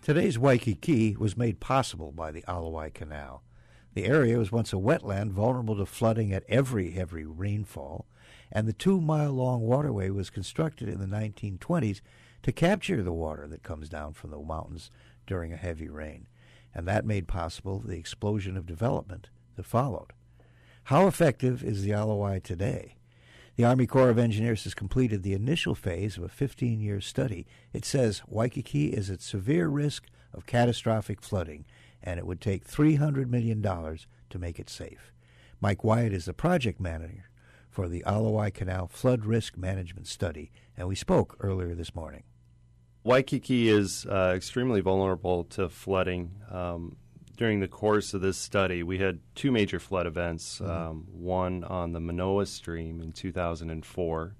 Today's Waikiki was made possible by the Alawai Canal. The area was once a wetland vulnerable to flooding at every heavy rainfall, and the 2-mile-long waterway was constructed in the 1920s to capture the water that comes down from the mountains during a heavy rain, and that made possible the explosion of development that followed. How effective is the Alawai today? The Army Corps of Engineers has completed the initial phase of a 15-year study. It says Waikiki is at severe risk of catastrophic flooding, and it would take $300 million to make it safe. Mike Wyatt is the project manager for the Alawai Canal Flood Risk Management Study, and we spoke earlier this morning. Waikiki is extremely vulnerable to flooding. During the course of this study, we had two major flood events, one on the Manoa Stream in 2004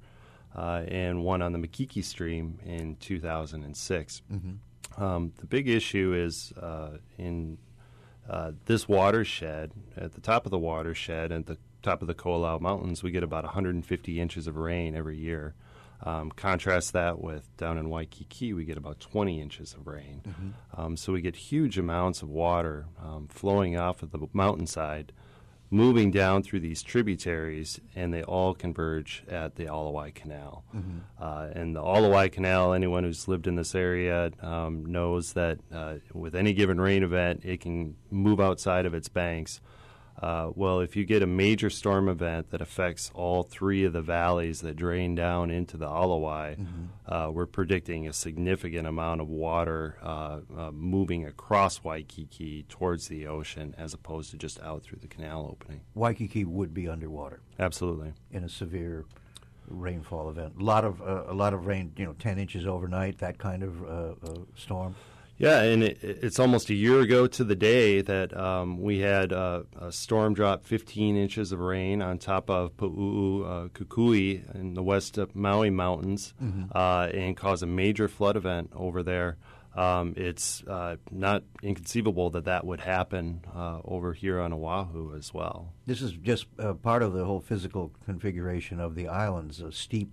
and one on the Makiki Stream in 2006. The big issue is in this watershed, at the top of the watershed, at the top of the Ko'olau Mountains, we get about 150 inches of rain every year. Contrast that with down in Waikiki, we get about 20 inches of rain. So we get huge amounts of water flowing off of the mountainside, moving down through these tributaries, and they all converge at the Alawai Canal. And the Alawai Canal, anyone who's lived in this area knows that with any given rain event, it can move outside of its banks. Well, if you get a major storm event that affects all three of the valleys that drain down into the Alawai, we're predicting a significant amount of water moving across Waikiki towards the ocean as opposed to just out through the canal opening. Waikiki would be underwater. Absolutely. In a severe rainfall event. A lot of rain, 10 inches overnight, that kind of storm. Yeah, and it's almost a year ago to the day that we had a storm drop 15 inches of rain on top of Pu'u Kukui in the west of Maui Mountains and cause a major flood event over there. It's not inconceivable that would happen over here on Oahu as well. This is just part of the whole physical configuration of the islands,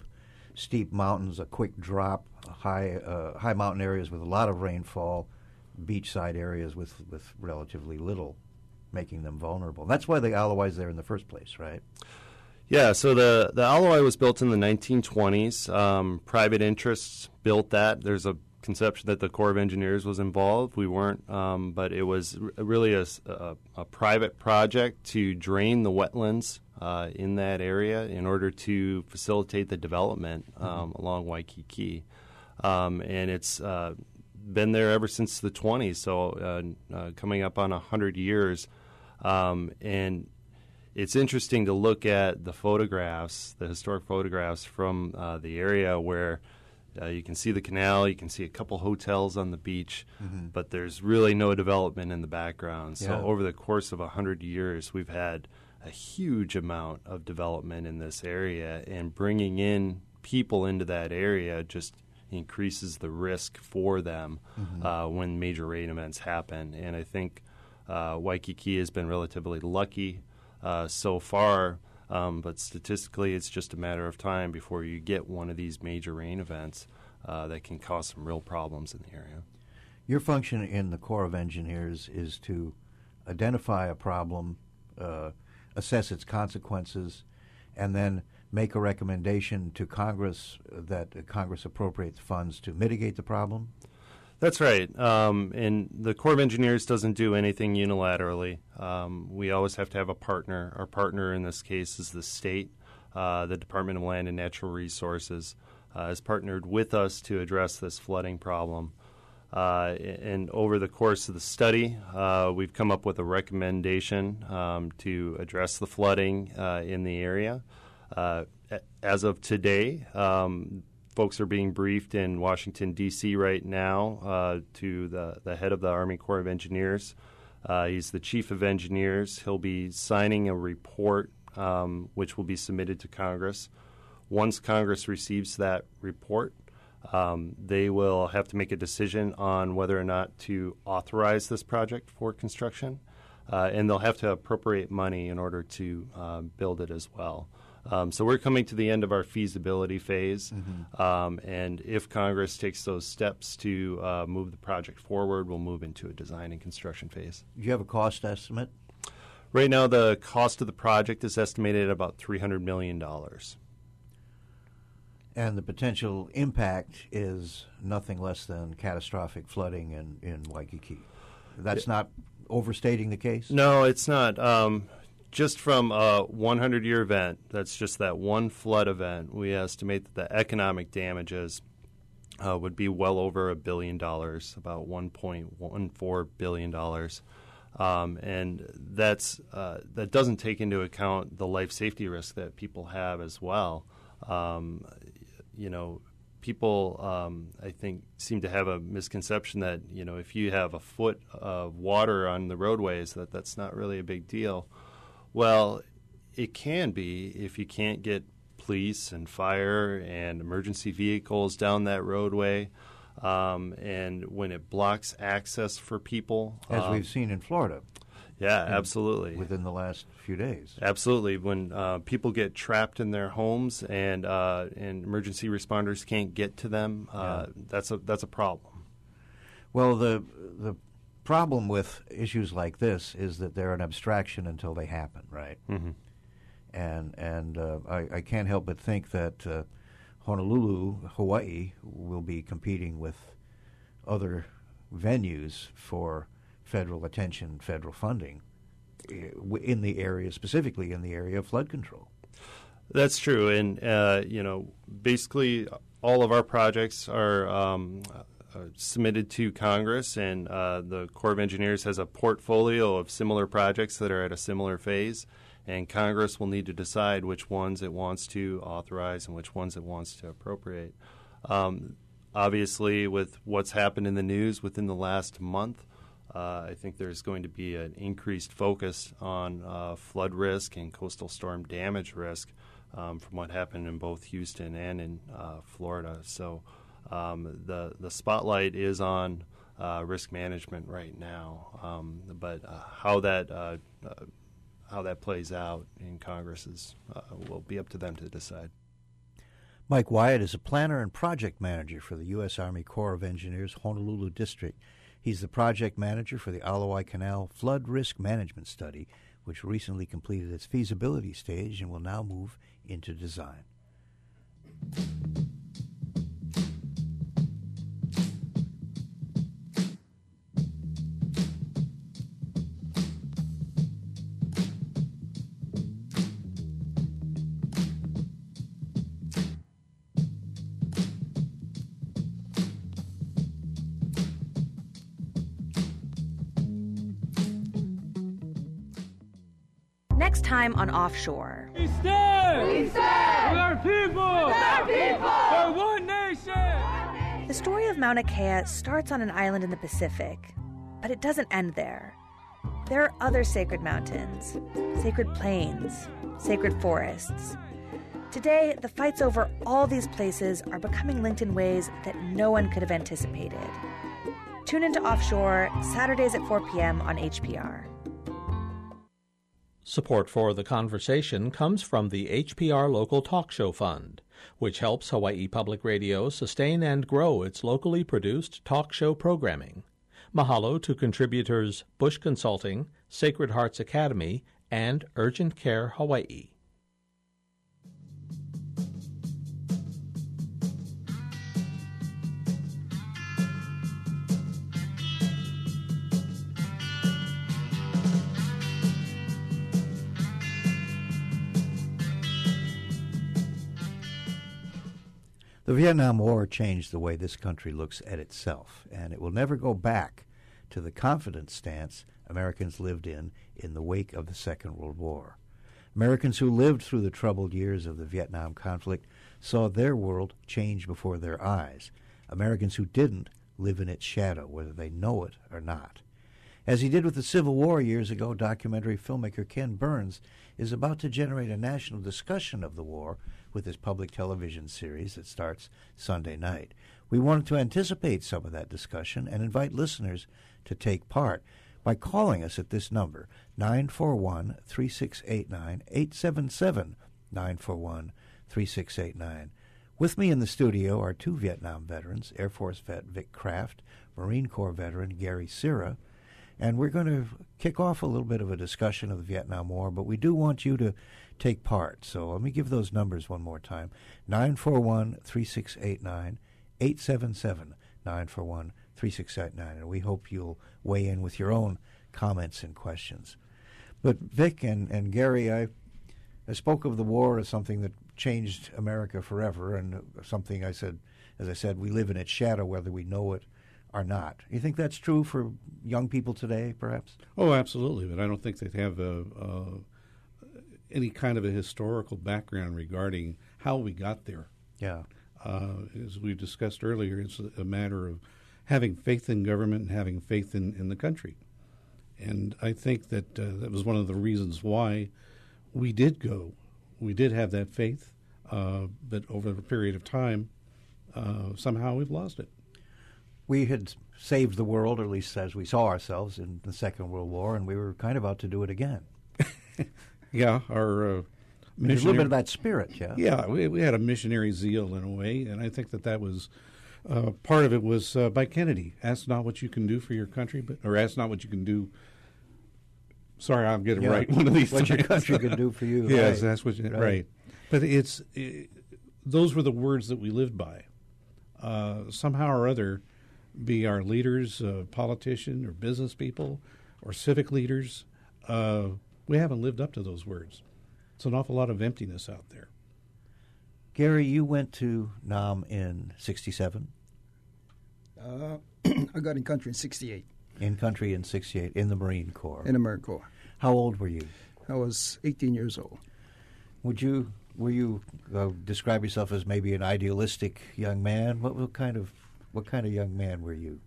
steep mountains, a quick drop, high mountain areas with a lot of rainfall, beachside areas with relatively little, making them vulnerable. That's why the Alawai's there in the first place, right? Yeah, so the Alawai was built in the 1920s. Private interests built that. There's a conception that the Corps of Engineers was involved. We weren't, but it was really a private project to drain the wetlands in that area in order to facilitate the development along Waikiki. And it's been there ever since the 20s, so coming up on 100 years. And it's interesting to look at the photographs, the historic photographs from the area where you can see the canal, you can see a couple hotels on the beach, but there's really no development in the background. So over the course of 100 years, we've had a huge amount of development in this area, and bringing in people into that area just increases the risk for them when major rain events happen. And I think Waikiki has been relatively lucky so far, but statistically it's just a matter of time before you get one of these major rain events that can cause some real problems in the area. Your function in the Corps of Engineers is to identify a problem, assess its consequences, and then make a recommendation to Congress that Congress appropriates funds to mitigate the problem? That's right. And the Corps of Engineers doesn't do anything unilaterally. We always have to have a partner. Our partner in this case is the state. The Department of Land and Natural Resources has partnered with us to address this flooding problem. And over the course of the study, we've come up with a recommendation to address the flooding in the area. As of today, folks are being briefed in Washington, D.C. right now to the head of the Army Corps of Engineers. He's the chief of engineers. He'll be signing a report which will be submitted to Congress. Once Congress receives that report, they will have to make a decision on whether or not to authorize this project for construction, and they'll have to appropriate money in order to build it as well. So we're coming to the end of our feasibility phase, and if Congress takes those steps to move the project forward, we'll move into a design and construction phase. Do you have a cost estimate? Right now, the cost of the project is estimated at about $300 million. And the potential impact is nothing less than catastrophic flooding in Waikiki. That's not overstating the case? No, it's not. Just from a 100-year event, that's just that one flood event, we estimate that the economic damages would be well over $1 billion, about $1.14 billion. And that doesn't take into account the life safety risk that people have as well. People, I think, seem to have a misconception that, if you have a foot of water on the roadways, that's not really a big deal. Well, it can be if you can't get police and fire and emergency vehicles down that roadway, and when it blocks access for people. As we've seen in Florida. Yeah, absolutely. Within the last few days. Absolutely. When people get trapped in their homes and emergency responders can't get to them, that's a problem. Well, the problem with issues like this is that they're an abstraction until they happen, right? Mm-hmm. And I can't help but think that Honolulu, Hawaii, will be competing with other venues for federal attention, federal funding in the area, specifically in the area of flood control. That's true, and basically all of our projects are submitted to Congress, and the Corps of Engineers has a portfolio of similar projects that are at a similar phase, and Congress will need to decide which ones it wants to authorize and which ones it wants to appropriate. Obviously, with what's happened in the news within the last month, I think there's going to be an increased focus on flood risk and coastal storm damage risk from what happened in both Houston and in Florida. So the spotlight is on risk management right now, but how that plays out in Congress will be up to them to decide. Mike Wyatt is a planner and project manager for the U.S. Army Corps of Engineers Honolulu District. He's the project manager for the Alawai Canal Flood Risk Management Study, which recently completed its feasibility stage and will now move into design. Next time on Offshore. We stand! We stand! With our people! With our people! For one nation! The story of Mauna Kea starts on an island in the Pacific, but it doesn't end there. There are other sacred mountains, sacred plains, sacred forests. Today, the fights over all these places are becoming linked in ways that no one could have anticipated. Tune into Offshore, Saturdays at 4 p.m. on HPR. Support for The Conversation comes from the HPR Local Talk Show Fund, which helps Hawaii Public Radio sustain and grow its locally produced talk show programming. Mahalo to contributors Bush Consulting, Sacred Hearts Academy, and Urgent Care Hawaii. The Vietnam War changed the way this country looks at itself, and it will never go back to the confident stance Americans lived in the wake of the Second World War. Americans who lived through the troubled years of the Vietnam conflict saw their world change before their eyes. Americans who didn't live in its shadow, whether they know it or not. As he did with the Civil War years ago, documentary filmmaker Ken Burns is about to generate a national discussion of the war with his public television series that starts Sunday night. We wanted to anticipate some of that discussion and invite listeners to take part by calling us at this number, 941-3689-877. 941-3689. With me in the studio are two Vietnam veterans, Air Force vet Vic Kraft, Marine Corps veteran Gary Cira, and we're going to kick off a little bit of a discussion of the Vietnam War, but we do want you to take part. So let me give those numbers one more time. 941-3689, 877-941-3689, and we hope you'll weigh in with your own comments and questions. But Vic and Gary, I spoke of the war as something that changed America forever, and something as I said, we live in its shadow whether we know it or not. You think that's true for young people today, perhaps? Oh, absolutely, but I don't think they'd have any kind of a historical background regarding how we got there. Yeah. As we discussed earlier, it's a matter of having faith in government and having faith in the country. And I think that that was one of the reasons why we did go. We did have that faith, but over a period of time, somehow we've lost it. We had saved the world, or at least as we saw ourselves, in the Second World War, and we were kind of out to do it again. Yeah, our There's a little bit of that spirit, yeah. Yeah, we had a missionary zeal in a way, and I think that was part of it was by Kennedy. Ask not what you can do for your country, or ask not what you can do. Sorry, I'm getting right one of these what times. Your country can do for you. Yes, right. That's what right. But those were the words that we lived by. Somehow or other, be our leaders, politicians or business people or civic leaders, we haven't lived up to those words. It's an awful lot of emptiness out there. Gary, you went to Nam in 67? I got in country in 68. In country in 68, in the Marine Corps. In the Marine Corps. How old were you? I was 18 years old. Were you describe yourself as maybe an idealistic young man? What kind of young man were you?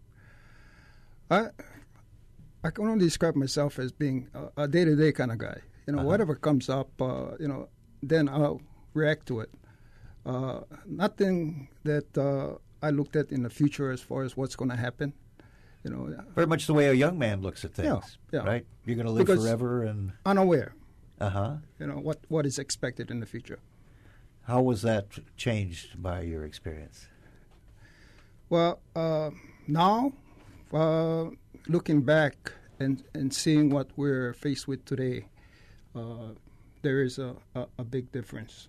I can only describe myself as being a day-to-day kind of guy. Whatever comes up, then I'll react to it. Nothing that I looked at in the future as far as what's going to happen. Very much the way a young man looks at things, yeah. right? You're going to live forever and unaware. Uh-huh. What is expected in the future. How was that changed by your experience? Well, now, looking back and seeing what we're faced with today, there is a big difference.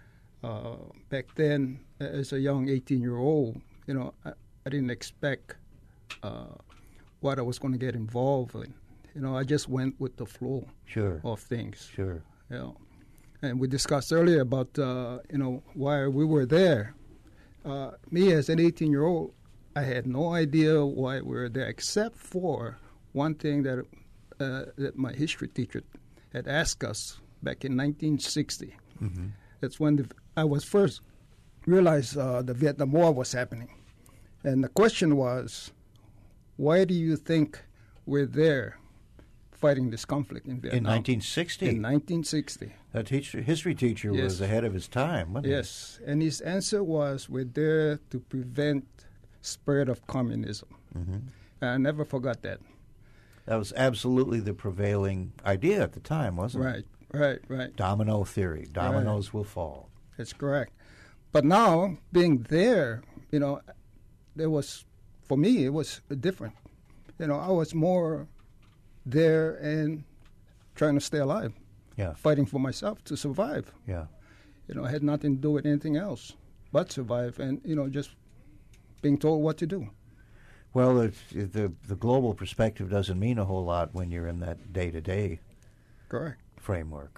Back then, as a young 18-year-old, I didn't expect what I was going to get involved in. I just went with the flow of things. Sure. And we discussed earlier about, why we were there. Me as an 18-year-old, I had no idea why we were there, except for one thing that my history teacher had asked us back in 1960. Mm-hmm. That's when I was first realized the Vietnam War was happening. And the question was, why do you think we're there fighting this conflict in Vietnam? In 1960? In 1960. That history techer was ahead of his time, wasn't he? Yes, and his answer was, we're there to prevent spread of communism. Mm-hmm. I never forgot that. That was absolutely the prevailing idea at the time, wasn't it? Right. Domino theory. Dominoes will fall. That's correct. But now, being there, there was, for me, it was different. I was more there and trying to stay alive. Yeah. Fighting for myself to survive. Yeah. I had nothing to do with anything else but survive and, just being told what to do. Well, the global perspective doesn't mean a whole lot when you're in that day-to-day Correct. framework.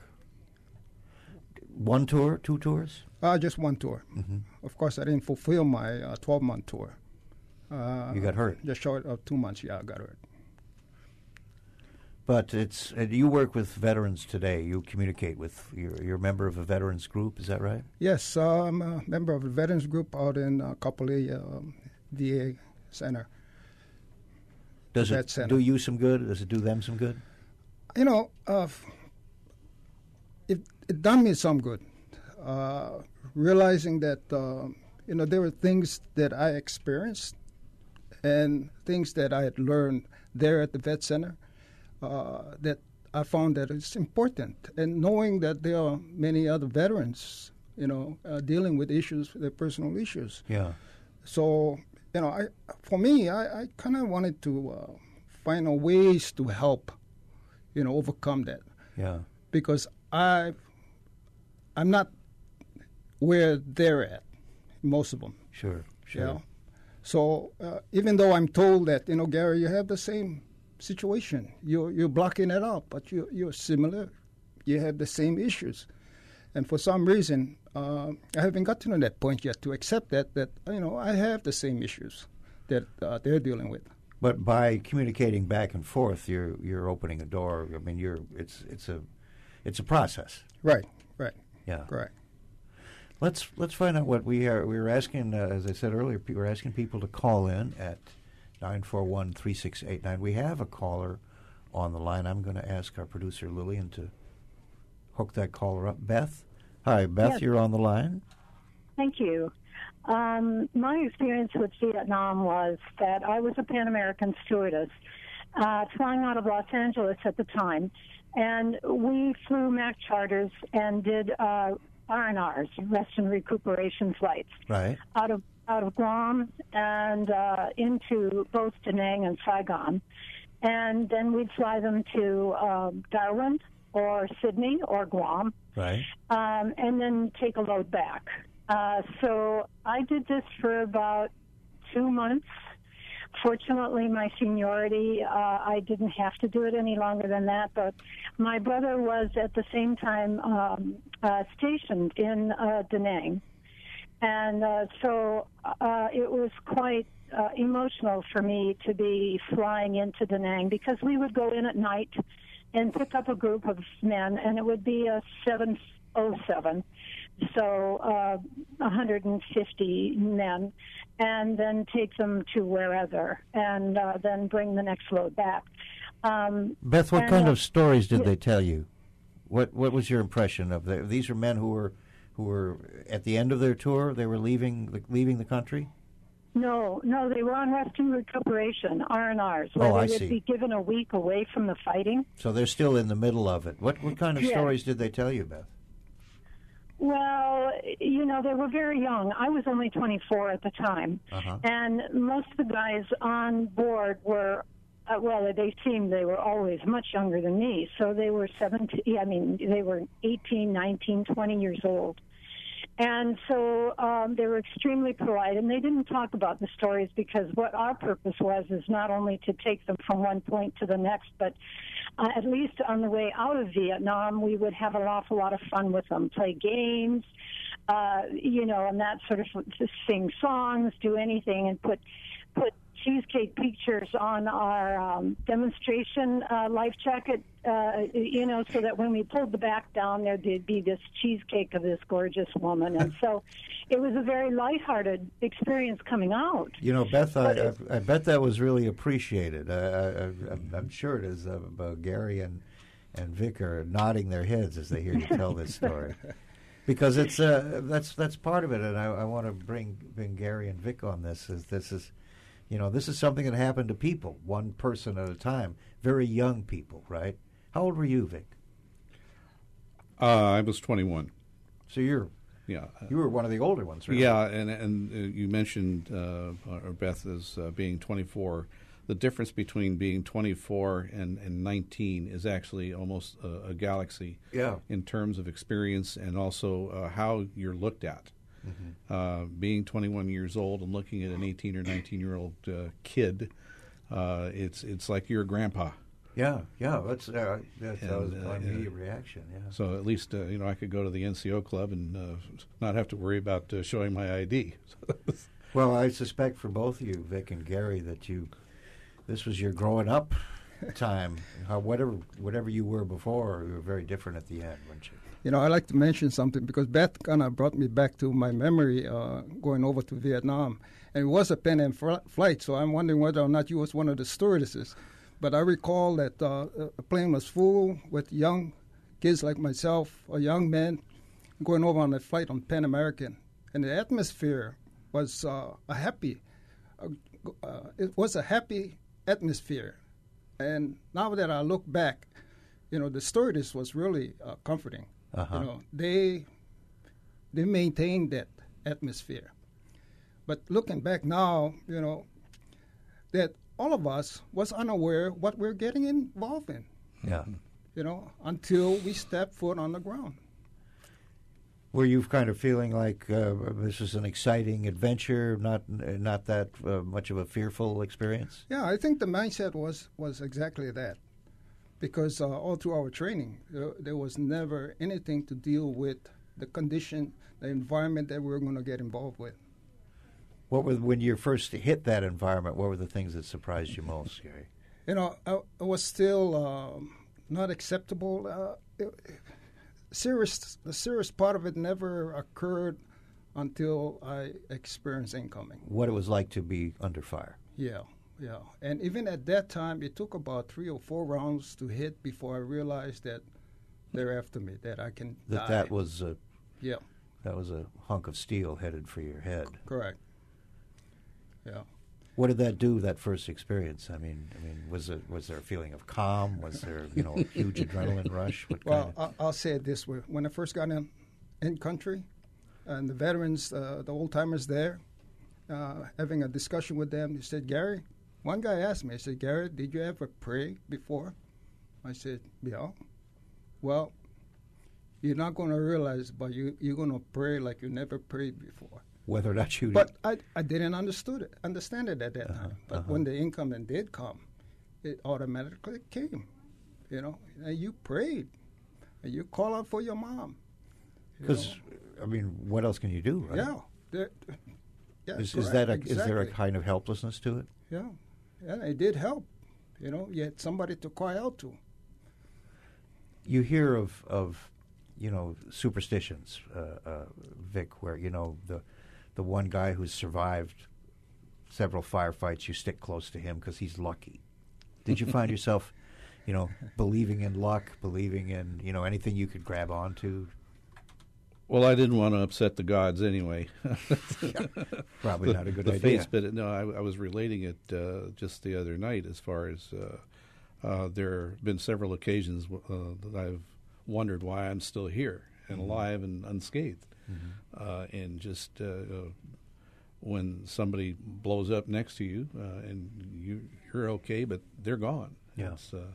One tour, two tours? Just one tour. Mm-hmm. Of course, I didn't fulfill my 12-month tour. You got hurt? Just short of 2 months, I got hurt. But you work with veterans today. You communicate with, you're a member of a veterans group, is that right? Yes, I'm a member of a veterans group out in Kapolei VA Center. Does it do you some good? Does it do them some good? It done me some good. Realizing that, there were things that I experienced and things that I had learned there at the Vet Center that I found that it's important. And knowing that there are many other veterans, dealing with issues, their personal issues. Yeah. So, I kind of wanted to find a ways to help, overcome that. Yeah. Because I'm not where they're at, most of them. Sure. So even though I'm told that, Gary, you have the same situation. You're blocking it out, but you're similar. You have the same issues. And for some reason, I haven't gotten to that point yet to accept that I have the same issues that they're dealing with. But by communicating back and forth, you're opening a door. I mean, it's a process. Right. Yeah. Right. Let's find out what we are. We were asking, as I said earlier, we were asking people to call in at 941-3689. We have a caller on the line. I'm going to ask our producer Lillian to hook that caller up. Beth? Hi, Beth, yes. You're on the line. Thank you. My experience with Vietnam was that I was a Pan American stewardess flying out of Los Angeles at the time, and we flew MAC charters and did R&Rs, rest and recuperation flights, right, out of Guam and into both Da Nang and Saigon, and then we'd fly them to Darwin or Sydney or Guam, right, and then take a load back. So I did this for about 2 months. Fortunately, my seniority, I didn't have to do it any longer than that, but my brother was at the same time stationed in Da Nang. And so it was quite emotional for me to be flying into Da Nang, because we would go in at night and pick up a group of men, and it would be a 707. So 150 men, and then take them to wherever, and then bring the next load back. Beth, what kind of stories did they tell you? What was your impression of them? These are men who were at the end of their tour. They were leaving the country. No, they were on rest and recuperation, R&Rs, where they would be given a week away from the fighting. So they're still in the middle of it. What kind of stories did they tell you, Beth? Well, they were very young. I was only 24 at the time. Uh-huh. And most of the guys on board were, they were always much younger than me. So they were they were 18, 19, 20 years old. And so they were extremely polite, and they didn't talk about the stories, because what our purpose was is not only to take them from one point to the next, but at least on the way out of Vietnam, we would have an awful lot of fun with them, play games, and that sort of, just sing songs, do anything, and put cheesecake pictures on our demonstration life jacket, so that when we pulled the back down, there'd be this cheesecake of this gorgeous woman. And so it was a very lighthearted experience coming out. Beth, I bet that was really appreciated. I'm sure it is. Gary and Vic are nodding their heads as they hear you tell this story. Because it's that's part of it, and I want to bring Gary and Vic on this. This is something that happened to people, one person at a time, very young people, right? How old were you, Vic? I was 21. So you were one of the older ones, right? Yeah, and you mentioned or Beth as being 24. The difference between being 24 and 19 is actually almost a galaxy. Yeah. In terms of experience and also how you're looked at. Mm-hmm. Being 21 years old and looking at an 18 or 19-year-old kid, it's like you're a grandpa. Yeah. That was my immediate reaction. Yeah. So at least I could go to the NCO club and not have to worry about showing my ID. Well, I suspect for both of you, Vic and Gary, that this was your growing up time. Whatever you were before, you were very different at the end, weren't you? I'd like to mention something, because Beth kind of brought me back to my memory going over to Vietnam. And it was a Pan Am flight, so I'm wondering whether or not you was one of the stewardesses. But I recall that the plane was full with young kids like myself, or young men, going over on a flight on Pan American. And the atmosphere was it was a happy atmosphere. And now that I look back, the stewardess was really comforting. Uh-huh. They maintained that atmosphere. But looking back now, that all of us was unaware what we're getting involved in. Yeah. Until we step foot on the ground. Were you kind of feeling like this was an exciting adventure, not that much of a fearful experience? Yeah, I think the mindset was exactly that. Because all through our training, there was never anything to deal with the condition, the environment that we were going to get involved with. When you first hit that environment, what were the things that surprised you most, Gary? It was still not acceptable. The serious part of it never occurred until I experienced incoming. What it was like to be under fire. Yeah. And even at that time, it took about 3 or 4 rounds to hit before I realized that they're after me, that I can die. That was Yeah. That was a hunk of steel headed for your head. Correct. Yeah. What did that do, that first experience? I mean, was there a feeling of calm? Was there, a huge adrenaline rush? I'll say it this way. When I first got in country, and the veterans, the old-timers there, having a discussion with them, they said, Gary, one guy asked me, I said, Gary, did you ever pray before? I said, yeah. Well, you're not going to realize, but you're going to pray like you never prayed before. Whether or not you... But I didn't understand it at that time. But when the incoming did come, it automatically came, and you prayed, and you call out for your mom. Because, what else can you do, right? Yeah. Is there a kind of helplessness to it? Yeah, it did help. You had somebody to cry out to. You hear of superstitions, Vic, where the one guy who's survived several firefights, you stick close to him because he's lucky. Did you find yourself, believing in luck, believing in anything you could grab onto? Well, I didn't want to upset the gods anyway. Probably not a good idea. Fates, but no, I was relating it just the other night as far as there have been several occasions that I've wondered why I'm still here and alive and unscathed. Mm-hmm. And just when somebody blows up next to you and you're okay, but they're gone. Yeah.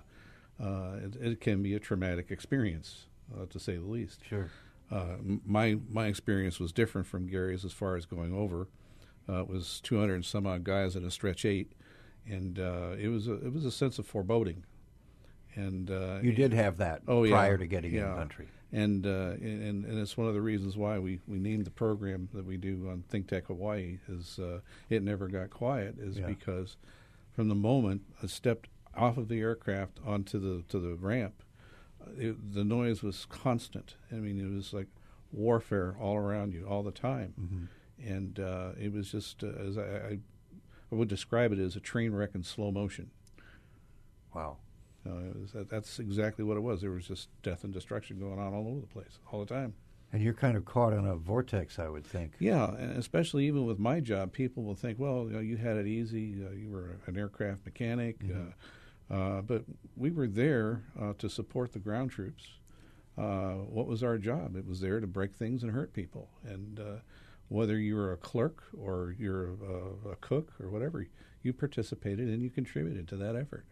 It can be a traumatic experience, to say the least. Sure. My experience was different from Gary's as far as going over. It was 200 and some odd guys in a stretch 8, and it was a sense of foreboding. And you did have that prior to getting in the country. And it's one of the reasons why we named the program that we do on Think Tech Hawaii is It Never Got Quiet, because from the moment I stepped off of the aircraft onto the ramp, the noise was constant. It was like warfare all around you all the time. Mm-hmm. And it was just, as I would describe it, as a train wreck in slow motion. Wow. That's exactly what it was. There was just death and destruction going on all over the place, all the time. And you're kind of caught in a vortex, I would think. Yeah, and especially even with my job, people will think, well, you had it easy. You were an aircraft mechanic. Mm-hmm. But we were there to support the ground troops. What was our job? It was there to break things and hurt people. And whether you were a clerk or you're a cook or whatever, you participated and you contributed to that effort.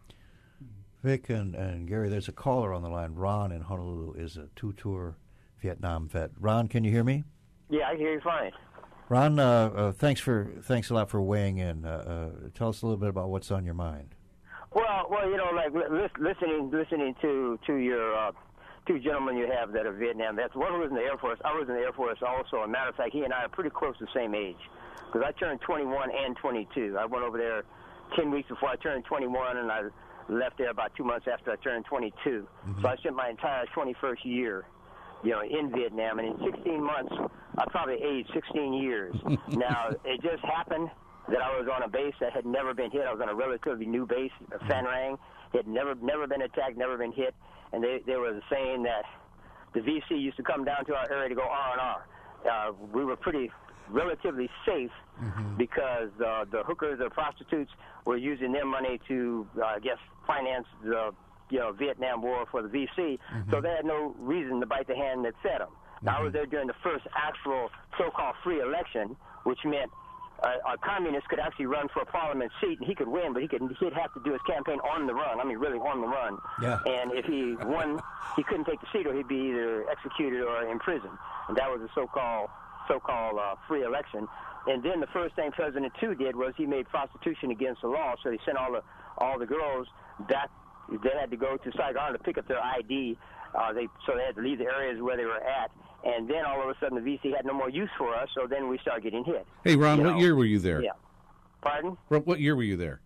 Vic and Gary, there's a caller on the line. Ron in Honolulu is a 2-tour Vietnam vet. Ron, can you hear me? Yeah, I hear you fine. Ron, thanks a lot for weighing in. Tell us a little bit about what's on your mind. Well, like listening to your two gentlemen you have that are Vietnam vets. One was in the Air Force. I was in the Air Force also. As a matter of fact, he and I are pretty close to the same age because I turned 21 and 22. I went over there 10 weeks before I turned 21, and I left there about 2 months after I turned 22. Mm-hmm. So I spent my entire 21st year, in Vietnam. And in 16 months, I probably aged 16 years. Now, it just happened that I was on a base that had never been hit. I was on a relatively new base, Phan Rang. It had never been attacked, never been hit. And they were saying that the VC used to come down to our area to go R&R. We were pretty relatively safe because the hookers or prostitutes were using their money to, finance the Vietnam War for the VC, so they had no reason to bite the hand that fed them. Now, I was there during the first actual so-called free election, which meant a communist could actually run for a parliament seat, and he could win, but he'd have to do his campaign on the run. I mean, really on the run. Yeah. And if he won, he couldn't take the seat, or he'd be either executed or imprisoned. And that was a so-called free election. And then the first thing President Tu did was he made prostitution against the law, so he sent all the girls back. They had to go to Saigon to pick up their ID. So they had to leave the areas where they were at. And then all of a sudden the VC had no more use for us, so then we started getting hit. Hey, Ron, what year were you there? Yeah. Pardon? What year were you there?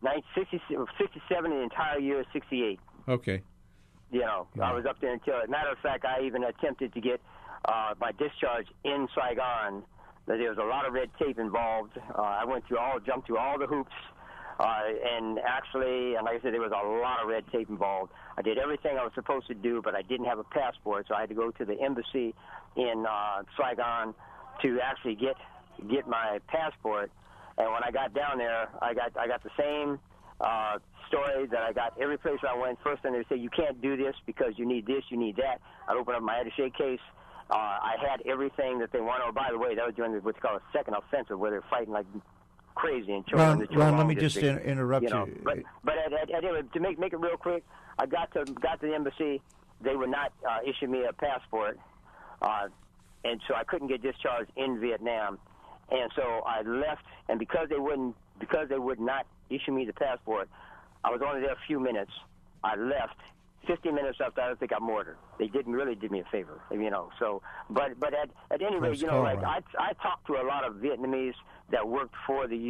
67, the entire year of 68. Okay. I was up there until, as a matter of fact, I even attempted to get my discharge in Saigon. There was a lot of red tape involved. I jumped through all the hoops. And like I said, there was a lot of red tape involved. I did everything I was supposed to do, but I didn't have a passport, so I had to go to the embassy in Saigon to actually get my passport. And when I got down there, I got the same story that I got every place I went. First thing they say, you can't do this because you need this, you need that. I'd open up my attaché case. I had everything that they wanted. Oh, by the way, that was during what's called a second offensive, where they're fighting like crazy in China. Ron, let me just interrupt you. But anyway, to make it real quick, I got to the embassy. They would not issue me a passport, and so I couldn't get discharged in Vietnam. And so I left, and because they would not issue me the passport, I was only there a few minutes. I left. 15 minutes after I got murdered. They did me a favor, So, but at any rate, I talked to a lot of Vietnamese that worked for the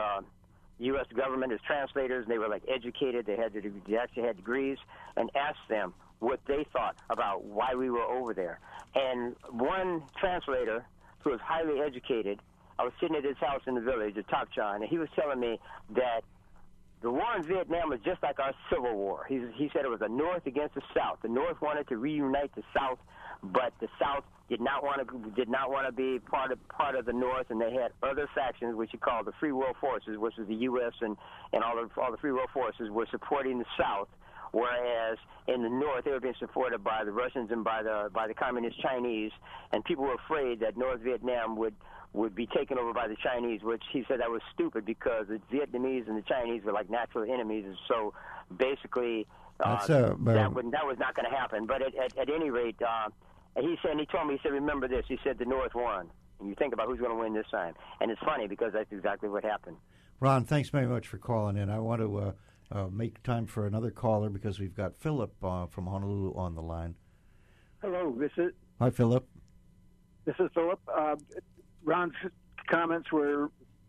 U.S. government as translators, and they were like educated. They actually had degrees, and asked them what they thought about why we were over there. And one translator who was highly educated, I was sitting at his house in the village at Top Chan, and he was telling me that the war in Vietnam was just like our Civil War. He said it was the North against the South. The North wanted to reunite the South, but the South did not want to be part of the North, and they had other factions, which he called the Free World Forces, which was the U.S. and all the Free World Forces were supporting the South, whereas in the North they were being supported by the Russians and by the Communist Chinese, and people were afraid that North Vietnam would be taken over by the Chinese, which he said that was stupid because the Vietnamese and the Chinese were like natural enemies, and so basically that was not going to happen. But at any rate, he told me, remember this, he said the North won, and you think about who's going to win this time. And it's funny because that's exactly what happened. Ron, thanks very much for calling in. I want to make time for another caller because we've got Philip from Honolulu on the line. Hello, Hi, Philip. This is Philip. Ron's comments were,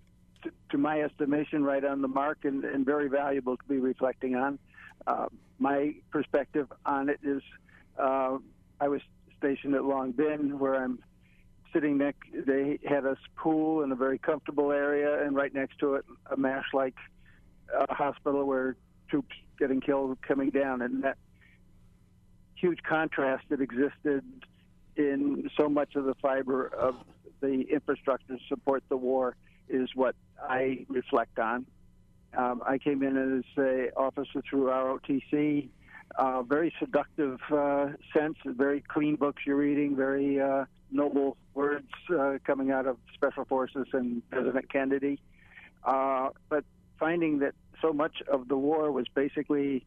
to my estimation, right on the mark and very valuable to be reflecting on. My perspective on it is I was stationed at Long Binh, where I'm sitting next. They had a pool in a very comfortable area, and right next to it, a MASH-like hospital where troops getting killed coming down. And that huge contrast that existed in so much of the fiber of the infrastructure to support the war is what I reflect on. I came in as an officer through ROTC, very seductive sense, very clean books you're reading, very noble words coming out of Special Forces and President Kennedy. But finding that so much of the war was basically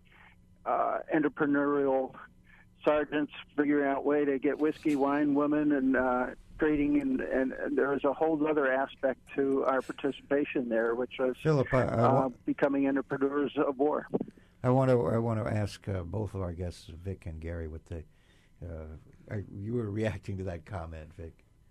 entrepreneurial sergeants figuring out a way to get whiskey, wine, women, and trading, and there was a whole other aspect to our participation there, which was Philip, becoming entrepreneurs of war. I want to ask both of our guests, Vic and Gary, what you were reacting to that comment, Vic.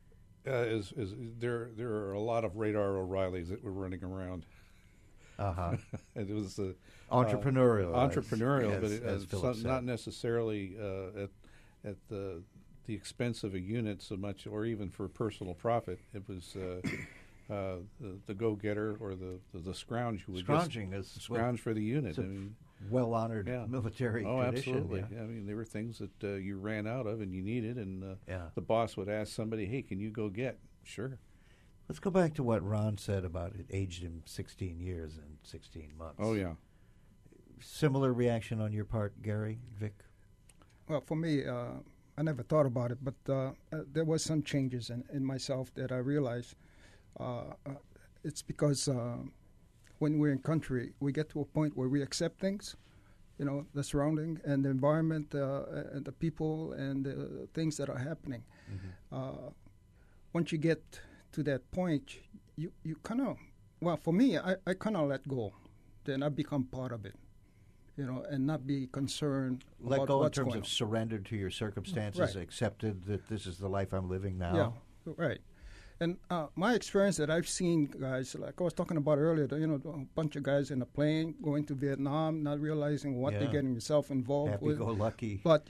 There are a lot of radar O'Reillys that were running around. It was entrepreneurial, but not necessarily at the expense of a unit so much, or even for personal profit. It was the go-getter or the scrounge who would scrounge for the unit. Well-honored military tradition. Absolutely. Yeah. I mean, there were things that you ran out of and you needed, and the boss would ask somebody, "Hey, can you go get?" Sure. Let's go back to what Ron said about it aged him 16 years and 16 months. Oh, yeah. similar reaction on your part, Gary, Vic? Well, for me, I never thought about it, but there was some changes in myself that I realized. It's because when we're in country, we get to a point where we accept things, the surrounding and the environment and the people and the things that are happening. Mm-hmm. Once you get to that point, you kind of, well, for me, I kind of let go. Then I become part of it, and not be concerned let about go in what's terms going of on. surrendered to your circumstances, Right. accepted that this is the life I'm living now. Yeah, right. And my experience that I've seen, guys, like I was talking about earlier, a bunch of guys in a plane going to Vietnam, not realizing what they're getting themselves involved with. Happy-go-lucky. But,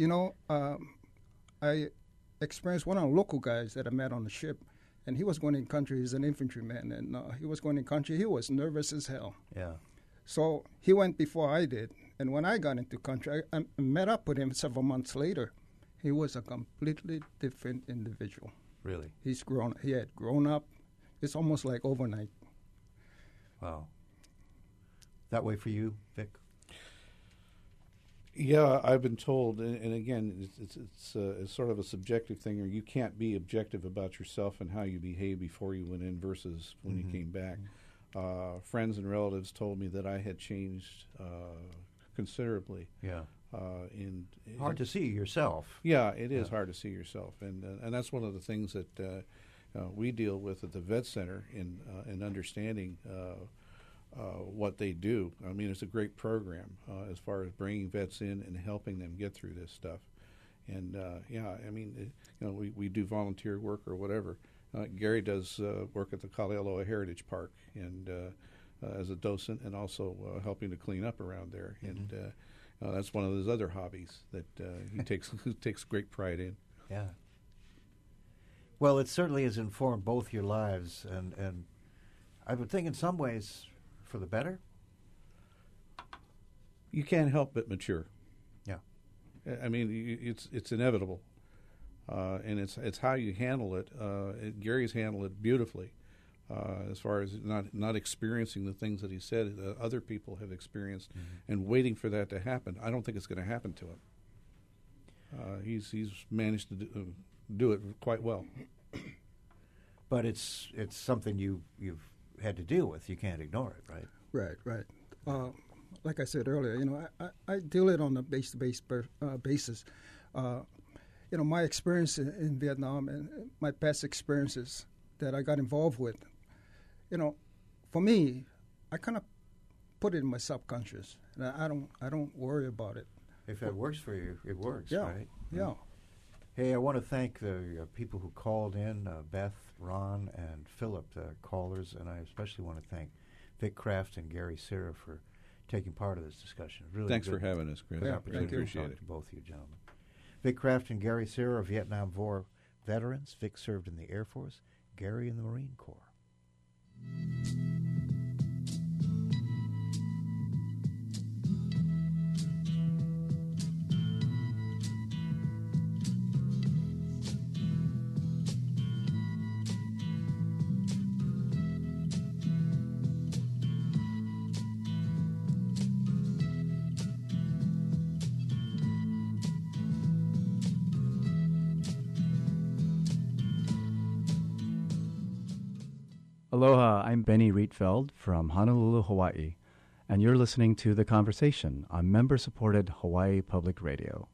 I experienced one of the local guys that I met on the ship, and he was going in country. He's an infantryman, and he was going in country. He was nervous as hell. Yeah. So he went before I did. And when I got into country, I met up with him several months later. He was a completely different individual. Really? He had grown up. It's almost like overnight. Wow. That way for you, Vic? Yeah, I've been told, and again, it's sort of a subjective thing, or you can't be objective about yourself and how you behave before you went in versus when you came back. Friends and relatives told me that I had changed considerably. Yeah. Hard to see yourself. Yeah, it is hard to see yourself, and that's one of the things that we deal with at the Vet Center in understanding what they do. I mean, it's a great program as far as bringing vets in and helping them get through this stuff. And we do volunteer work or whatever. Gary does work at the Kalealoa Heritage Park and as a docent, and also helping to clean up around there. And that's one of his other hobbies that he takes great pride in. Yeah. Well, it certainly has informed both your lives, and I would think in some ways for the better. You can't help but mature. Yeah. I mean, it's inevitable, and it's how you handle it. Gary's handled it beautifully, as far as not experiencing the things that he said other people have experienced, and waiting for that to happen. I don't think it's going to happen to him. He's managed to do it quite well. But it's something you've had to deal with. You can't ignore it, right? Right. Like I said earlier, I deal it on a base-to-base basis. My experience in Vietnam and my past experiences that I got involved with, for me, I kind of put it in my subconscious, and I don't worry about it. If that works for you, it works, yeah. right? Yeah. Hey, I want to thank the people who called in, Beth, Ron, and Philip, the callers, and I especially want to thank Vic Kraft and Gary Serra for taking part of this discussion. Really Thanks for having us, Chris. Yeah, I appreciate it. To both of you gentlemen. Vic Kraft and Gary Serra are Vietnam War veterans. Vic served in the Air Force, Gary in the Marine Corps. Aloha, I'm Benny Rietveld from Honolulu, Hawaii, and you're listening to The Conversation on member-supported Hawaii Public Radio.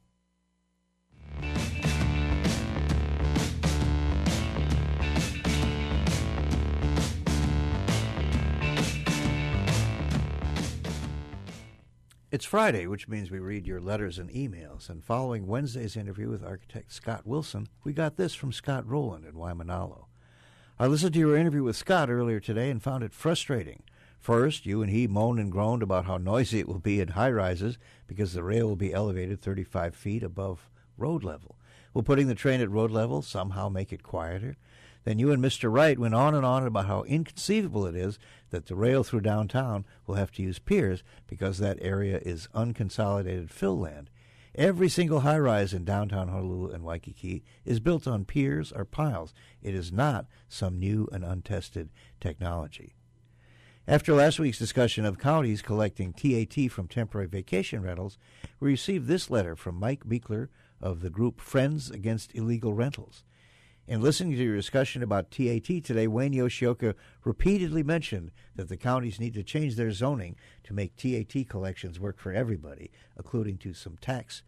It's Friday, which means we read your letters and emails, and following Wednesday's interview with architect Scott Wilson, we got this from Scott Rowland in Waimanalo. I listened to your interview with Scott earlier today and found it frustrating. First, you and he moaned and groaned about how noisy it will be in high-rises because the rail will be elevated 35 feet above road level. Will putting the train at road level somehow make it quieter? Then you and Mr. Wright went on and on about how inconceivable it is that the rail through downtown will have to use piers because that area is unconsolidated fill land. Every single high-rise in downtown Honolulu and Waikiki is built on piers or piles. It is not some new and untested technology. After last week's discussion of counties collecting TAT from temporary vacation rentals, we received this letter from Mike Beekler of the group Friends Against Illegal Rentals. In listening to your discussion about TAT today, Wayne Yoshioka repeatedly mentioned that the counties need to change their zoning to make TAT collections work for everybody, alluding to some tax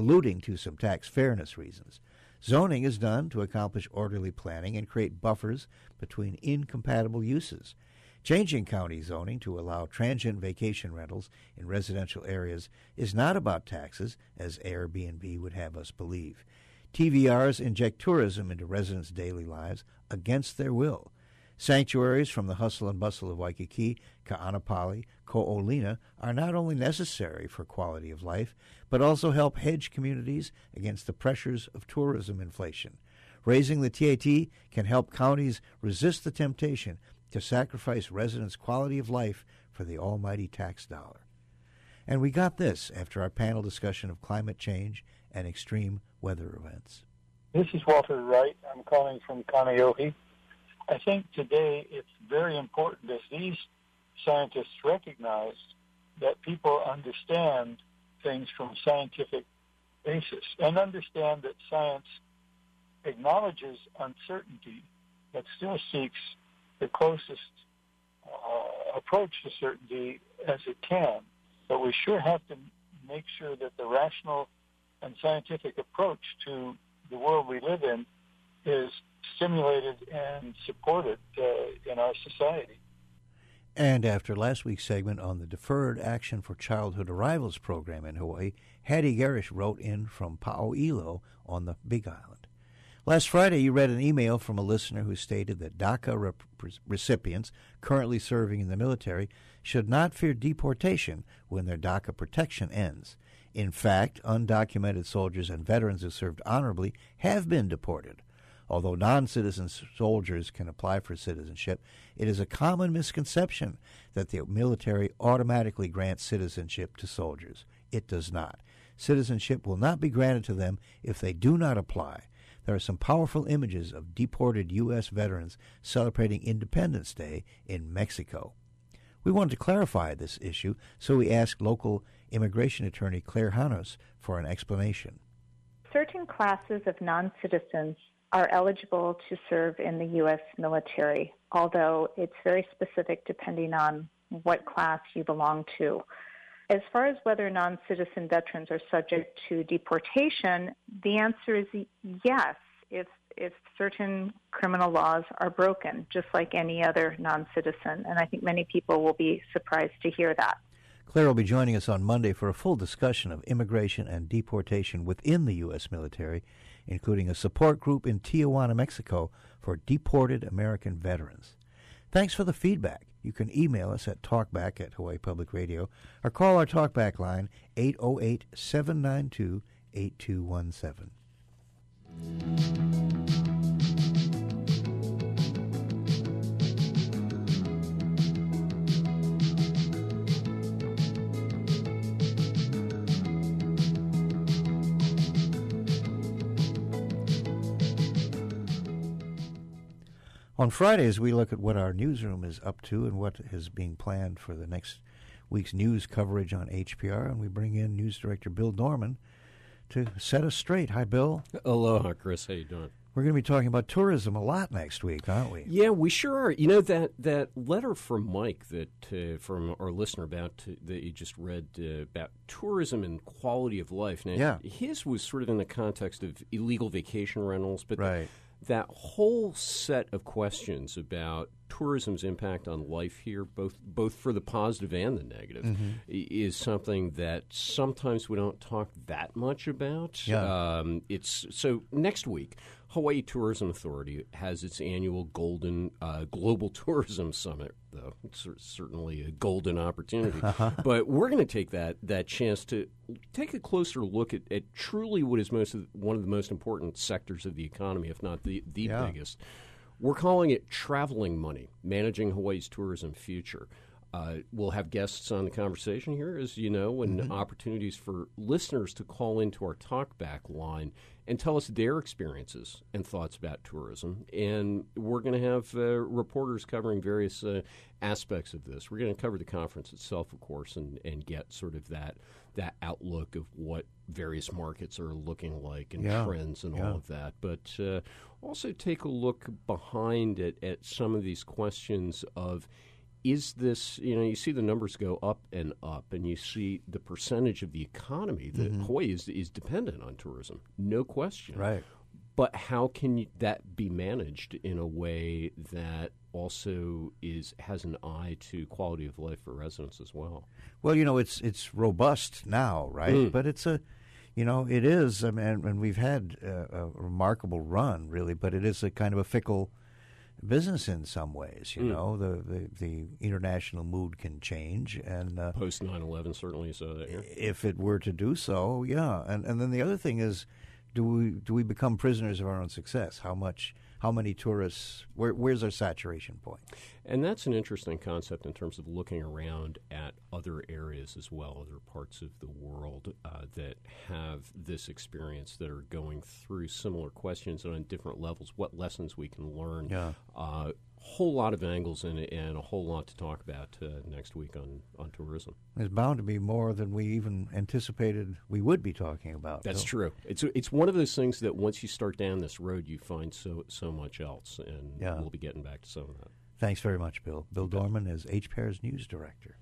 fairness reasons. Zoning is done to accomplish orderly planning and create buffers between incompatible uses. Changing county zoning to allow transient vacation rentals in residential areas is not about taxes, as Airbnb would have us believe. TVRs inject tourism into residents' daily lives against their will. Sanctuaries from the hustle and bustle of Waikiki, Ka'anapali, Ko'olina are not only necessary for quality of life, but also help hedge communities against the pressures of tourism inflation. Raising the TAT can help counties resist the temptation to sacrifice residents' quality of life for the almighty tax dollar. And we got this after our panel discussion of climate change and extreme weather events. This is Walter Wright. I'm calling from Kaneohe. I think today it's very important as these scientists recognize that people understand things from scientific basis and understand that science acknowledges uncertainty but still seeks the closest approach to certainty as it can. But we sure have to make sure that the rational and scientific approach to the world we live in is stimulated and supported in our society. And after last week's segment on the Deferred Action for Childhood Arrivals program in Hawaii, Hattie Garish wrote in from Pa'o'ilo on the Big Island. Last Friday, you read an email from a listener who stated that DACA recipients currently serving in the military should not fear deportation when their DACA protection ends. In fact, undocumented soldiers and veterans who served honorably have been deported. Although non-citizen soldiers can apply for citizenship, it is a common misconception that the military automatically grants citizenship to soldiers. It does not. Citizenship will not be granted to them if they do not apply. There are some powerful images of deported U.S. veterans celebrating Independence Day in Mexico. We wanted to clarify this issue, so we asked local immigration attorney Claire Hanos for an explanation. Certain classes of non-citizens are eligible to serve in the U.S. military, although it's very specific depending on what class you belong to. As far as whether non-citizen veterans are subject to deportation, the answer is yes, if certain criminal laws are broken, just like any other non-citizen. And I think many people will be surprised to hear that. Claire will be joining us on Monday for a full discussion of immigration and deportation within the U.S. military, including a support group in Tijuana, Mexico, for deported American veterans. Thanks for the feedback. You can email us at talkback@Hawaii Public Radio or call our talkback line 808-792-8217. On Fridays, we look at what our newsroom is up to and what is being planned for the next week's news coverage on HPR, and we bring in News Director Bill Norman to set us straight. Hi, Bill. Aloha, Chris. How you doing? We're going to be talking about tourism a lot next week, aren't we? Yeah, we sure are. You know, that letter from Mike that from our listener that you just read about tourism and quality of life. Now, his was sort of in the context of illegal vacation rentals, but right. That whole set of questions about tourism's impact on life here, both for the positive and the negative, is something that sometimes we don't talk that much about. Yeah. So next week, Hawaii Tourism Authority has its annual Golden Global Tourism Summit, though it's certainly a golden opportunity. But we're going to take that chance to take a closer look at truly what is one of the most important sectors of the economy, if not the biggest. We're calling it Traveling Money, Managing Hawaii's Tourism Future. We'll have guests on the conversation here, as you know, and opportunities for listeners to call into our talkback line and tell us their experiences and thoughts about tourism. And we're going to have reporters covering various aspects of this. We're going to cover the conference itself, of course, and get sort of that outlook of what various markets are looking like and trends and all of that. But also take a look behind it at some of these questions of, is this, you see the numbers go up, and you see the percentage of the economy that Hawaii is dependent on tourism, no question. Right. But how can that be managed in a way that also has an eye to quality of life for residents as well? Well, it's robust now, right? But it's it is. I mean, and we've had a remarkable run, really, but it is a kind of a fickle business in some ways. The international mood can change, and post 9/11 certainly saw that here. If it were to do so, and then the other thing is, do we become prisoners of our own success? How many tourists? Where's our saturation point? And that's an interesting concept in terms of looking around at other areas as well, other parts of the world that have this experience, that are going through similar questions and on different levels, what lessons we can learn. Whole lot of angles in it, and a whole lot to talk about next week on tourism. There's bound to be more than we even anticipated we would be talking about. That's true. It's one of those things that once you start down this road, you find so much else, and we'll be getting back to some of that. Thanks very much, Bill. Bill Dorman is HPAIR's news director.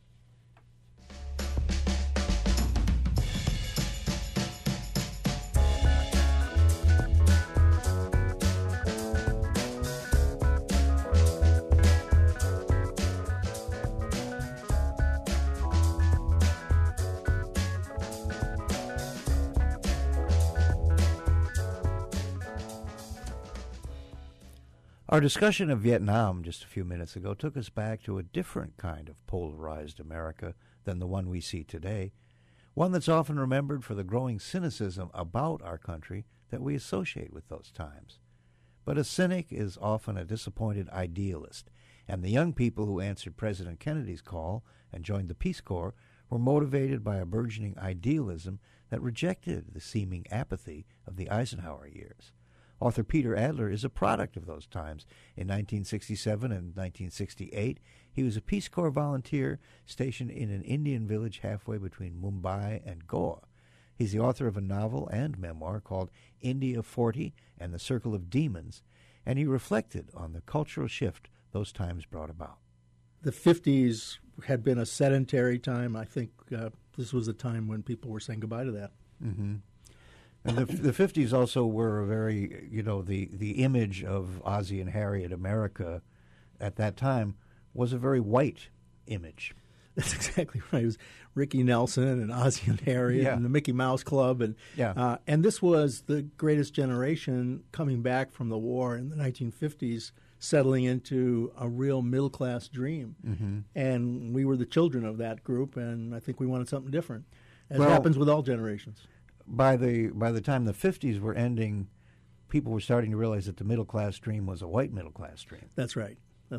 Our discussion of Vietnam just a few minutes ago took us back to a different kind of polarized America than the one we see today, one that's often remembered for the growing cynicism about our country that we associate with those times. But a cynic is often a disappointed idealist, and the young people who answered President Kennedy's call and joined the Peace Corps were motivated by a burgeoning idealism that rejected the seeming apathy of the Eisenhower years. Author Peter Adler is a product of those times. In 1967 and 1968, he was a Peace Corps volunteer stationed in an Indian village halfway between Mumbai and Goa. He's the author of a novel and memoir called India 40 and the Circle of Demons, and he reflected on the cultural shift those times brought about. The 50s had been a sedentary time. I think this was a time when people were saying goodbye to that. Mm-hmm. And the 50s also were a very, the image of Ozzie and Harriet America at that time was a very white image. That's exactly right. It was Ricky Nelson and Ozzie and Harriet and the Mickey Mouse Club. And this was the greatest generation coming back from the war in the 1950s, settling into a real middle-class dream. Mm-hmm. And we were the children of that group, and I think we wanted something different, as happens with all generations. By the time the 50s were ending, people were starting to realize that the middle-class dream was a white middle-class dream. That's right.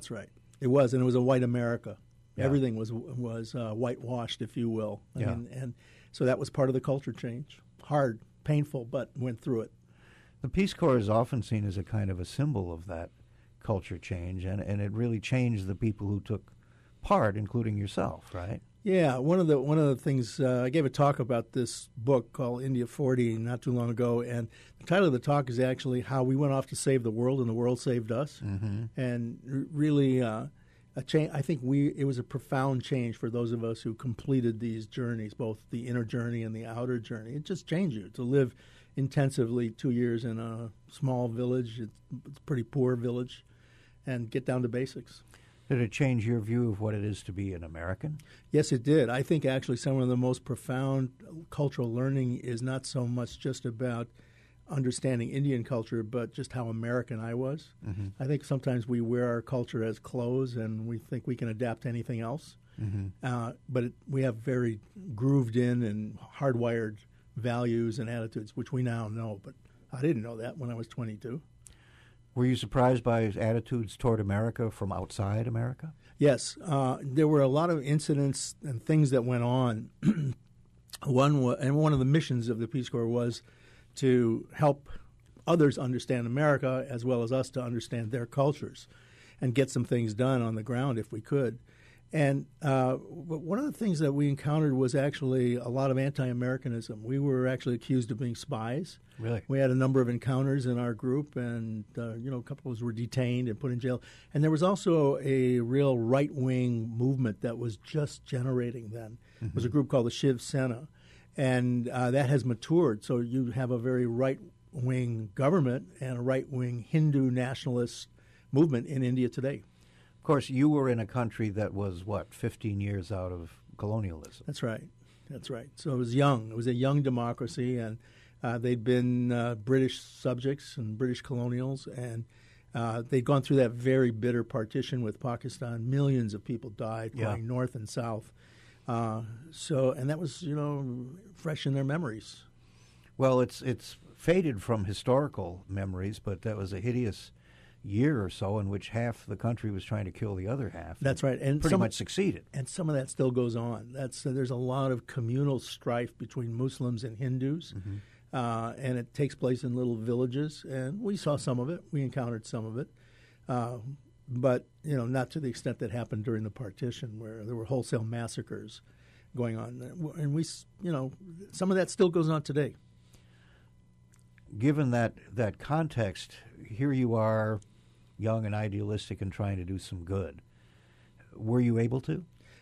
It was, and it was a white America. Yeah. Everything was whitewashed, if you will. And so that was part of the culture change. Hard, painful, but went through it. The Peace Corps is often seen as a kind of a symbol of that culture change, and it really changed the people who took part, including yourself, right? Yeah, one of the things I gave a talk about this book called India 40 not too long ago, and the title of the talk is actually how we went off to save the world and the world saved us. Mm-hmm. And really, a change. I think it was a profound change for those of us who completed these journeys, both the inner journey and the outer journey. It just changed you to live intensively 2 years in a small village. It's a pretty poor village, and get down to basics. Did it change your view of what it is to be an American? Yes, it did. I think actually some of the most profound cultural learning is not so much just about understanding Indian culture, but just how American I was. Mm-hmm. I think sometimes we wear our culture as clothes and we think we can adapt to anything else. Mm-hmm. But we have very grooved in and hardwired values and attitudes, which we now know. But I didn't know that when I was 22. Were you surprised by attitudes toward America from outside America? Yes. There were a lot of incidents and things that went on. One of the missions of the Peace Corps was to help others understand America as well as us to understand their cultures and get some things done on the ground if we could. And one of the things that we encountered was actually a lot of anti-Americanism. We were actually accused of being spies. Really? We had a number of encounters in our group, and a couple of us were detained and put in jail. And there was also a real right-wing movement that was just generating then. Mm-hmm. It was a group called the Shiv Sena, and that has matured. So you have a very right-wing government and a right-wing Hindu nationalist movement in India today. Of course, you were in a country that was, 15 years out of colonialism. That's right. So it was young. It was a young democracy, and they'd been British subjects and British colonials, and they'd gone through that very bitter partition with Pakistan. Millions of people died, going north and south. And that was, fresh in their memories. Well, it's faded from historical memories, but that was a hideous year or so in which half the country was trying to kill the other half. That's right, and pretty much succeeded. And some of that still goes on. There's a lot of communal strife between Muslims and Hindus, and it takes place in little villages. And we saw some of it. We encountered some of it, but not to the extent that happened during the partition, where there were wholesale massacres going on. And we, some of that still goes on today. Given that context, here you are, young and idealistic and trying to do some good. Were you able to?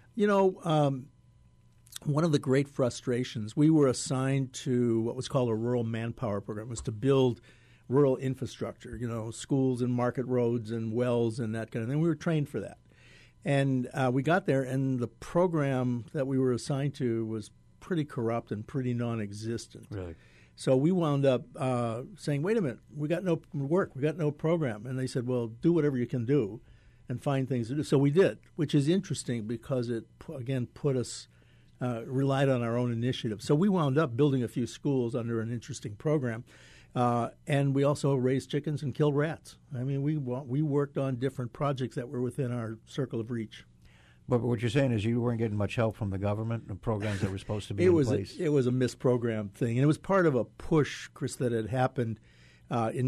One of the great frustrations, we were assigned to what was called a rural manpower program. It was to build rural infrastructure, schools and market roads and wells and that kind of thing. We were trained for that. And we got there, and the program that we were assigned to was pretty corrupt and pretty non-existent. Really? So we wound up saying, wait a minute, we got no work, we got no program. And they said, well, do whatever you can do and find things to do. So we did, which is interesting because it, again, put us, relied on our own initiative. So we wound up building a few schools under an interesting program. And we also raised chickens and killed rats. I mean, we worked on different projects that were within our circle of reach. But what you're saying is you weren't getting much help from the government and programs that were supposed to be in place. It was a misprogrammed thing, and it was part of a push, Chris, that had happened in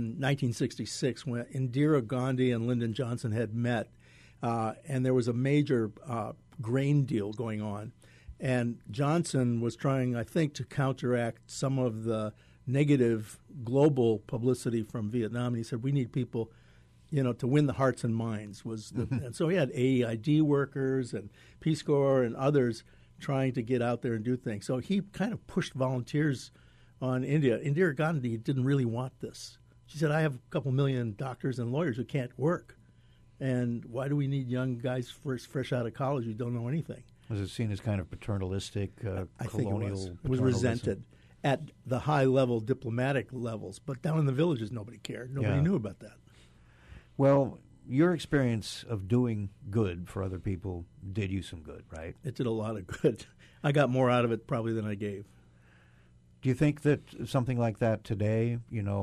1966 when Indira Gandhi and Lyndon Johnson had met, and there was a major grain deal going on. And Johnson was trying, I think, to counteract some of the negative global publicity from Vietnam. And he said, we need people to win the hearts and minds. And so he had AEID workers and Peace Corps and others trying to get out there and do things. So he kind of pushed volunteers on India. Indira Gandhi didn't really want this. She said, I have a couple million doctors and lawyers who can't work. And why do we need young guys fresh out of college who don't know anything? Was it seen as kind of paternalistic, I colonial? Think it was resented at the high-level diplomatic levels. But down in the villages, nobody cared. Nobody knew about that. Well, your experience of doing good for other people did you some good, right? It did a lot of good. I got more out of it probably than I gave. Do you think that something like that today,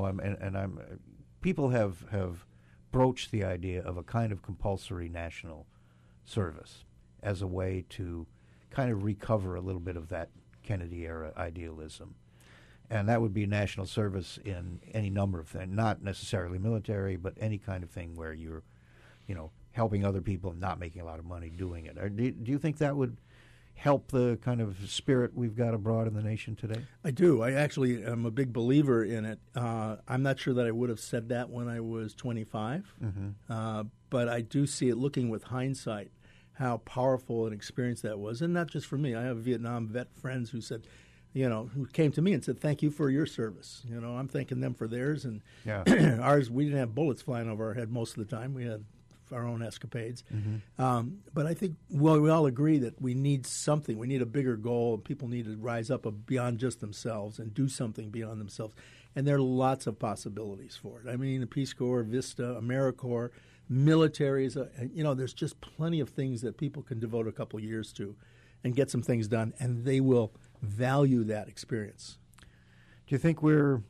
people have broached the idea of a kind of compulsory national service as a way to kind of recover a little bit of that Kennedy-era idealism? And that would be national service in any number of things, not necessarily military, but any kind of thing where you're, helping other people and not making a lot of money doing it. Or do you think that would help the kind of spirit we've got abroad in the nation today? I do. I actually am a big believer in it. I'm not sure that I would have said that when I was 25, but I do see it looking with hindsight how powerful an experience that was. And not just for me. I have Vietnam vet friends who said, who came to me and said, thank you for your service. I'm thanking them for theirs. And ours, we didn't have bullets flying over our head most of the time. We had our own escapades. But I think, we all agree that we need something. We need a bigger goal. People need to rise up beyond just themselves and do something beyond themselves. And there are lots of possibilities for it. I mean, the Peace Corps, Vista, AmeriCorps, militaries, there's just plenty of things that people can devote a couple years to and get some things done, and they will value that experience. Do you think we're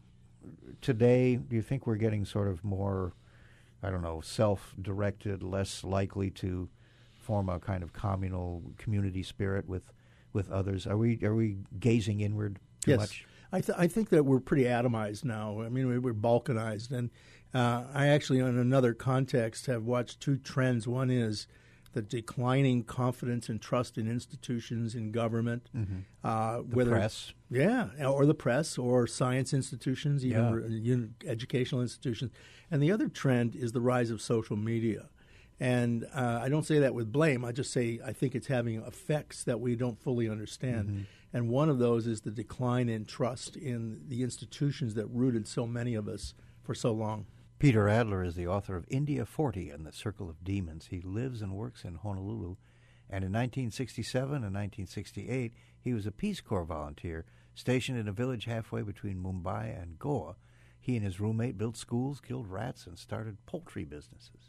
today, do you think we're getting sort of more, I don't know, self-directed, less likely to form a kind of communal community spirit with others? Are we gazing inward too much? I think that we're pretty atomized now. I mean, we're balkanized. And I actually, in another context, have watched two trends. One is the declining confidence and trust in institutions, in government. The press. Yeah, or the press, or science institutions, even educational institutions. And the other trend is the rise of social media. And I don't say that with blame. I just say I think it's having effects that we don't fully understand. And one of those is the decline in trust in the institutions that rooted so many of us for so long. Peter Adler is the author of India 40 and the Circle of Demons. He lives and works in Honolulu. And in 1967 and 1968, he was a Peace Corps volunteer stationed in a village halfway between Mumbai and Goa. He and his roommate built schools, killed rats, and started poultry businesses.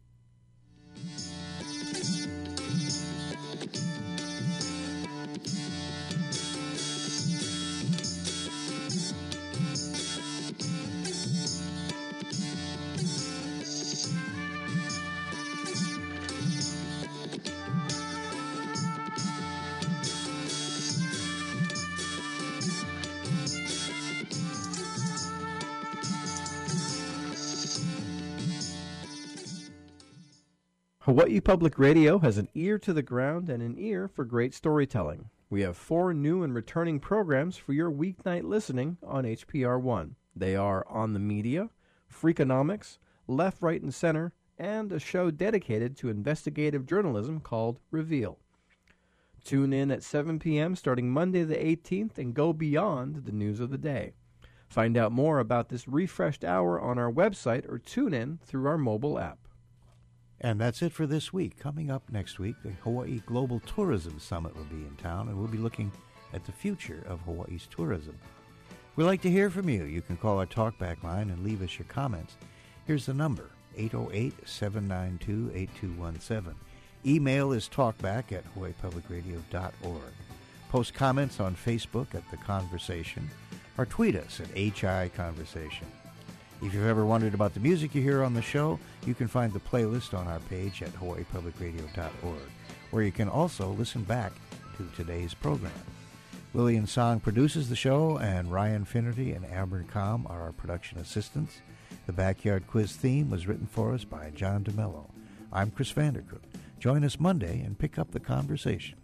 Hawaii Public Radio has an ear to the ground and an ear for great storytelling. We have 4 new and returning programs for your weeknight listening on HPR1. They are On the Media, Freakonomics, Left, Right, and Center, and a show dedicated to investigative journalism called Reveal. Tune in at 7 p.m. starting Monday the 18th and go beyond the news of the day. Find out more about this refreshed hour on our website or tune in through our mobile app. And that's it for this week. Coming up next week, the Hawaii Global Tourism Summit will be in town, and we'll be looking at the future of Hawaii's tourism. We'd like to hear from you. You can call our talkback line and leave us your comments. Here's the number, 808-792-8217. Email is talkback@hawaiipublicradio.org. Post comments on Facebook at The Conversation, or tweet us at HI Conversation. If you've ever wondered about the music you hear on the show, you can find the playlist on our page at hawaiipublicradio.org, where you can also listen back to today's program. Lillian Song produces the show, and Ryan Finnerty and Amber Calm are our production assistants. The Backyard Quiz theme was written for us by John DeMello. I'm Chris Vandercook. Join us Monday and pick up the conversation.